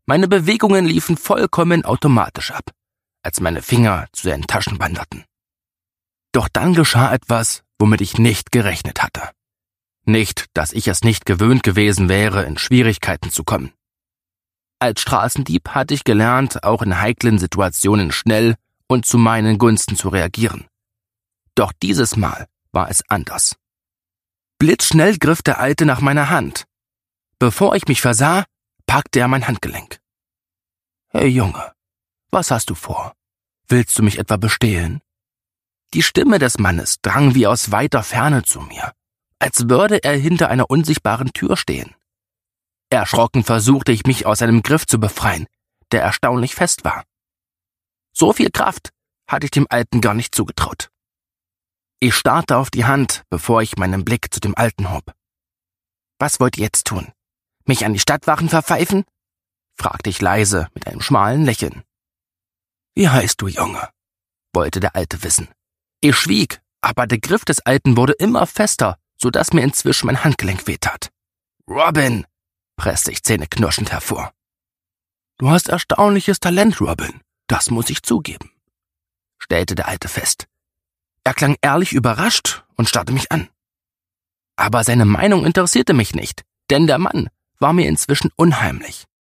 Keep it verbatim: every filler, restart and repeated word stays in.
Meine Bewegungen liefen vollkommen automatisch ab, als meine Finger zu seinen Taschen wanderten. Doch dann geschah etwas, womit ich nicht gerechnet hatte. Nicht, dass ich es nicht gewöhnt gewesen wäre, in Schwierigkeiten zu kommen. Als Straßendieb hatte ich gelernt, auch in heiklen Situationen schnell und zu meinen Gunsten zu reagieren. Doch dieses Mal war es anders. Blitzschnell griff der Alte nach meiner Hand. Bevor ich mich versah, packte er mein Handgelenk. »Hey Junge, was hast du vor? Willst du mich etwa bestehlen?« Die Stimme des Mannes drang wie aus weiter Ferne zu mir, als würde er hinter einer unsichtbaren Tür stehen. Erschrocken versuchte ich mich aus seinem Griff zu befreien, der erstaunlich fest war. So viel Kraft hatte ich dem Alten gar nicht zugetraut. Ich starrte auf die Hand, bevor ich meinen Blick zu dem Alten hob. »Was wollt ihr jetzt tun? Mich an die Stadtwachen verpfeifen?« fragte ich leise mit einem schmalen Lächeln. »Wie heißt du, Junge?« wollte der Alte wissen. Ich schwieg, aber der Griff des Alten wurde immer fester, sodass mir inzwischen mein Handgelenk wehtat. »Robin«, presste ich zähneknirschend hervor. »Du hast erstaunliches Talent, Robin, das muss ich zugeben«, stellte der Alte fest. Er klang ehrlich überrascht und starrte mich an. Aber seine Meinung interessierte mich nicht, denn der Mann war mir inzwischen unheimlich.